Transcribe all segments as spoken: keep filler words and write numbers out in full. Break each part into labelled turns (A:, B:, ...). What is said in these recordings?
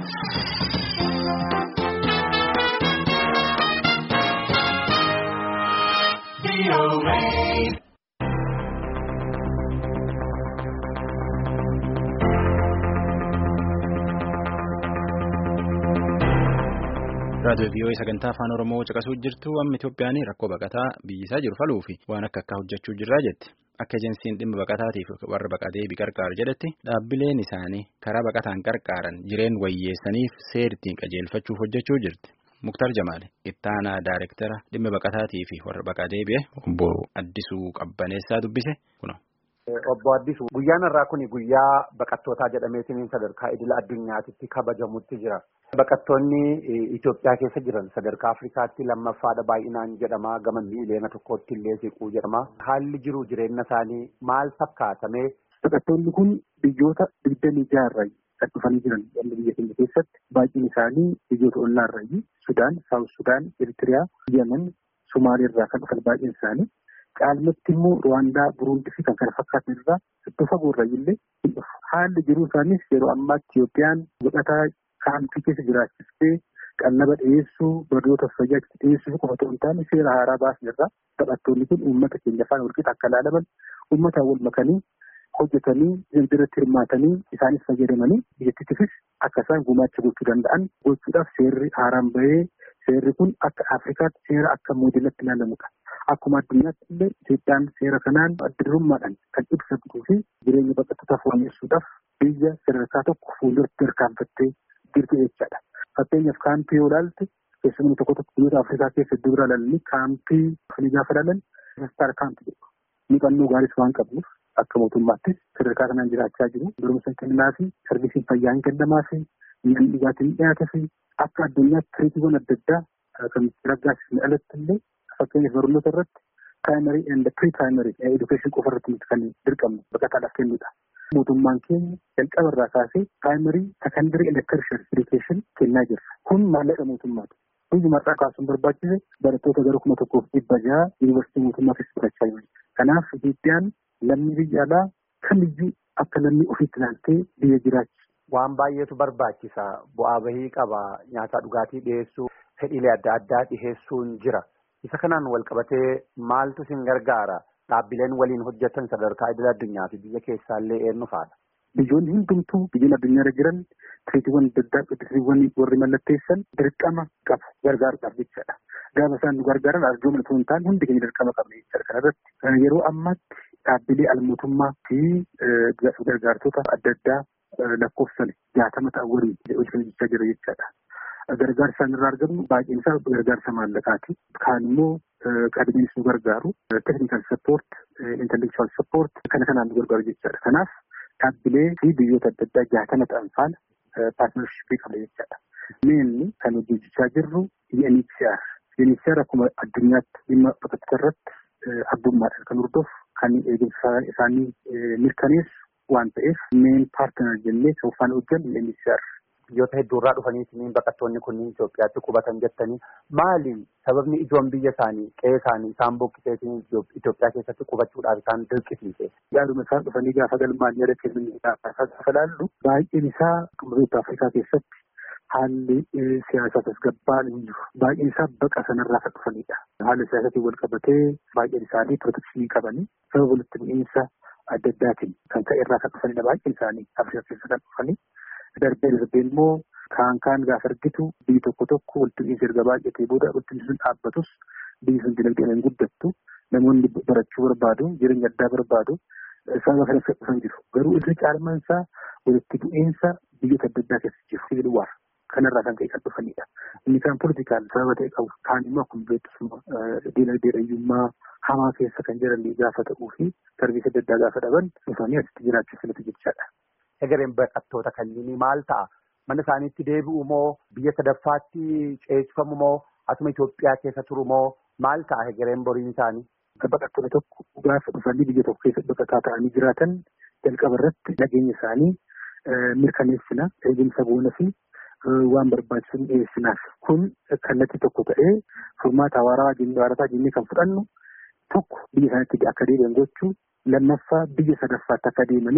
A: raadiyoo vii'oo'ee sagantaa afaan oromoo caqasuu jirtu amma Itoophiyaan rakkoo baqataa biyyisaa jiru faluu fi waan akka akka hojjechuu jirraa jetti. Akka ejensiin dhimma baqataatiif warra baqatee biqarqaaru jedhetti dhaabbileen isaanii karaa baqataan qarqaaran jireen wayyeessaniif seertiin qajeelfachuuf hojjechuu jirti. Muktar Jamaal ittaanaa daayirektara dhimma baqataatii fi warra baqatee bi'e obbo Addisuu Qabbaneessaa dubbise kuno.
B: Obbo Addisuu guyyaan irraa kuni guyyaa baqattootaa jedhameetiin sadarkaa idila addunyaatitti kabajamutti jira. Baqattoonni Itoophiyaa keessa jiran sadarkaa Afrikaatti lammaffaadha baay'inaan jedhama gama miiliyoona tokkotti illee siquu jedhama. Haalli jiru jireenya isaanii maal fakkaatamee?
C: Baqattoonni kun biyyoota digdamii jaha kan dhufanii jiran biyya keenya keessatti baay'een isaanii biyyoota ollaarraa Sudaan, Saawus Sudaan, Eritiriyaa, Yemen, Somaaliirraa kan dhufan baay'een isaanii. Caalmatti immoo Ruwaandaa, Buruundii fi kan kana fakkaatan irraa iddoo fagoorraa illee haalli jiruu isaaniis yeroo ammaa Itoophiyaan baqataa kaampii keessa jiraachistee qallaba dhiyeessuu, barnoota fayyaa dhiyeessuu qofa otoo hin taane seera haaraa baasne irraa baqattoonni kun uummata keenya afaan walqixa akka ilaalaman uummataan wal makanii hojjetanii dinagdeerratti hirmaatanii isaanis fayyadamanii biyyattiifis akka isaan gumaacha gochuu danda'an gochuudhaaf seerri haaraan bahee seerri kun akka Afrikaatti seera akka moodelatti ilaalamudha. Akkuma addunyaatti illee Itoophiyaan seera kanaan adda durummaadhaan kan ibsattuu fi jireenya baqattootaa fooyyessuudhaaf biyya sadarkaa tokko fuulduratti tarkaanfattee jirtu jechaadha. Fakkeenyaaf kaampii yoo ilaalte keessumaa tokko tokko biyyoota Afrikaa keessa iddoo biraa ilaalanii kaampii kan gaafa ilaalan istaar kaampii jedhu. Muuxannoo gaariis waan qabnuuf akka mootummaattis sadarkaa kanaan jiraachaa jiru. Barumsa kennaa fi sarbiisiin fayyaa hin kennamaa fi nyaanni dhugaatiin dhiyaataa fi akka addunyaatti tiriitiiwwan adda addaa kan raggaasisne alatti illee fakkeenyaaf barnoota irratti primary and pre-primary education qofa irratti kan dirqamnu baqataadhaaf kennudha. Mootummaan keenya jalqaba irraa kaasee primary, secondary and tertiary education kennaa jirra. Kun maallaqa mootummaati. Biyyi marraa kaasuun barbaachise barattoota gara kuma tokkoof dhibba jaha yuunivarsiitii mootummaa keessa barachaa jiru. Kanaaf Itoophiyaan lammii biyya alaa kamiyyuu akka lammii ofiitti ilaaltee biyya jiraachi.
B: Waan baay'eetu barbaachisa. Bu'aa bahii qaba. Nyaataa dhugaatii dhiyeessuu, fedhiilee adda addaa dhiyeessuun jira. Isa kanaan wal qabatee maaltu isin gargaara? Dhaabbileen waliin hojjetan sadarkaa idil addunyaa fi biyya keessaallee eenyu faadha?
C: Biyyoonni hundumtuu biyyoonni addunyaarra jiran tiriitiiwwan adda addaa tiriitiiwwan warri mallatteessan dirqama qabu gargaaruudhaaf jechaadha. Gaafa isaan nu gargaaran arjoomna osoo hin taane hundi keenya dirqama qabna jechaadha. Kanarratti yeroo ammaatti dhaabbilee almootummaa fi gargaartota adda addaa lakkoofsan jaatama ta'an waliin hojjechaa jira jechaadha. Gargaarsa isaan irraa argamu baay'een isaa gargaarsa maallaqaati. Kaan immoo qabeenya nu gargaaru technical support, intellectual support kana kanaan nu gargaaru jechaadha. Kanaaf dhaabbilee fi biyyoota adda addaa jaatama ta'an faana paartinarshippii qaba jechaadha. Meenni kan hojjechaa jirru U N H C R. U N H C R akkuma addunyaatti dhimma baqattoota irratti abbummaadhaan kan hordofu kan eegumsa isaanii mirkaneessu waan ta'eef meen paartinar jennee kan faana hojjennu U N H C R.
B: Biyyoota hedduurraa dhufaniitiin baqattoonni kunniin Itoophiyaatti qubatan jettanii maali sababni ijoon biyya isaanii qe'ee isaanii isaan bokkiseetiin Itoophiyaa keessatti qubachuudhaaf isaan dirqisiise?
C: Yaaduma isaan dhufanii gaafa galmaan yaada kennanii gaafa ilaallu baay'een isaa biyyoota Afrikaa keessatti haalli siyaasaa tasgabbaan hin jiru. Baay'een isaa baqa sanarraa kan dhufanidha. Haalli siyaasaatiin wal qabatee baay'een isaanii pirootekshinii qabanii sababa walitti bu'iinsa adda addaatiin kan ta'e irraa kan dhufanidha. Baay'een isaanii Afrikaa keessa kan dhufanii. Darbee darbee immoo kaan kaan gaafa argitu biyyi tokko tokko walitti bu'iinsa erga baay'atee booda walitti sun dhaabbatus biyyi sun dinagdeen hin guddattu namoonni barachuu barbaadu jireenya addaa barbaadu sababa kana dhufan jiru. Garuu irra caalmaan isaa walitti bu'iinsa biyyoota adda addaa keessa jiru sibiil waar kanarraa kan ka'e kan dhufanidha. Inni kaan poolitikaal sababa ta'e qabu kaan immoo akkuma beektusuma dinagdee dhayyummaa hamaa keessa kan jiran gaafa ta'uu fi sarbiisa adda addaa gaafa dhaban dhufanii asitti jiraachuu filatu jechaadha.
B: Egereen baqattoota kanneenii maal ta'a? Mana isaaniitti deebi'u moo biyya sadaffaatti ceesifamu moo asuma Itoophiyaa keessa turu moo maal ta'a egereen boriin isaanii?
C: Baqattoonni tokko gaafa dhufanii biyya tokko keessa baqataa ta'anii jiraatan jalqaba irratti nageenya isaanii mirkaneessina, eegumsa goona fi waan barbaachisu dhiyeessinaaf. Kun kallattii tokko ta'ee furmaata hawaaraa jennee kan fudhannu tokko biyya isaaniitti akka deebi'an gochuu lammaffaa biyya sadaffaatti akka deemanii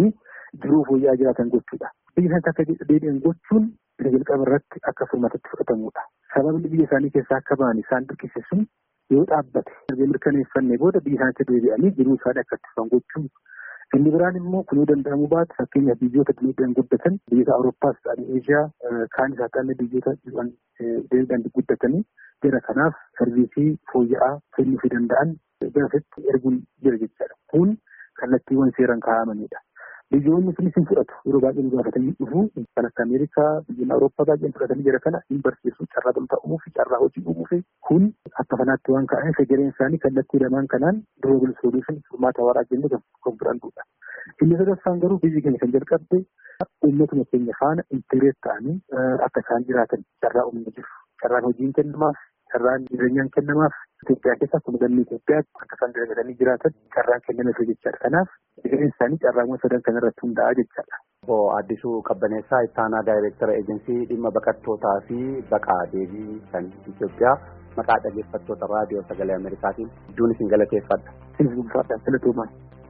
C: jiruu fooyya'aa jiraatan gochuudha. Biyya isaanii akka deebi'an gochuun jalqaba irratti akka furmaatatti fudhatamudha. Sababni biyya isaanii keessaa akka ba'an isaan dirqisiisu sun yoo dhaabbate erga mirkaneeffannee booda biyya isaaniitti deebi'anii jiruu isaanii akka itti fufan gochuu. Inni biraan immoo kun yoo danda'amu baate fakkeenyaaf biyyoota dinagdeen guddatan biyyoota Awurooppaas ta'anii Eeshiyaa kaan isaa ta'anii biyyoota dinagdeen guddatanii gara kanaaf sarviisii fooyya'aa kennuufii danda'an gaafatti erguun jira jechaadha. Kun kallattiiwwan seeraan kaa'amanidha. Biyyoonni kunis hin fudhatu yeroo baay'ee gaafatanii dhufu kan akka Ameerikaa biyyoonni Awurooppaa baay'een fudhatanii jira kana hin barsiisu carraa gamtaa uumuu fi carraa hojii uumuu fi kun akka fanaatti waan ka'aniif egereen isaanii kallattii lamaan kanaan durable solution furmaata waaraa jennee kan fudhannudha. Inni sadaffaan garuu biyyi keenya kan jalqabde uummatuma keenya faana intireet ta'anii akka isaan jiraatan carraa uumuu jiru. Carraan hojiin kennamaaf, carraan jireenyaan kennamaaf Itoophiyaa keessa akkuma lammii Itoophiyaatti akka isaan dalagatanii jiraatan carraan kennameefii jechaadha. Kanaaf egereen isaanii carraawwan sadan kana irratti hundaa'a jechaadha.
B: Obbo Addisuu Qabbaneessaa ittaanaa daayireektara eejensii dhimma baqattootaa fi baqaa deebii kan Itoophiyaa maqaa dhaggeeffattoota raadiyoo sagalee Ameerikaatiin hedduun isin galateeffadha.
C: Isin galateeffadha.